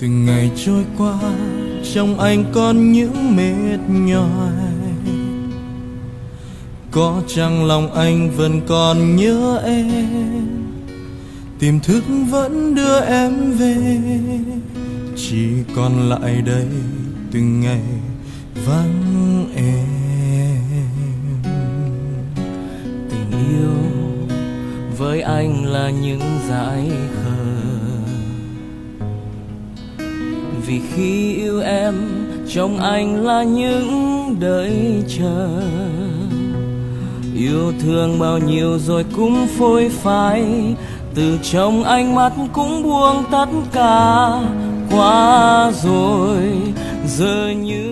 Từng ngày trôi qua trong anh còn những mệt nhòi, có chăng lòng anh vẫn còn nhớ em, tìm thức vẫn đưa em về. Chỉ còn lại đây từng ngày vắng em. Tình yêu với anh là những dại khờ, vì khi yêu em trong anh là những đợi chờ. Yêu thương bao nhiêu rồi cũng phôi phai, từ trong ánh mắt cũng buông tất cả. Qua rồi giờ như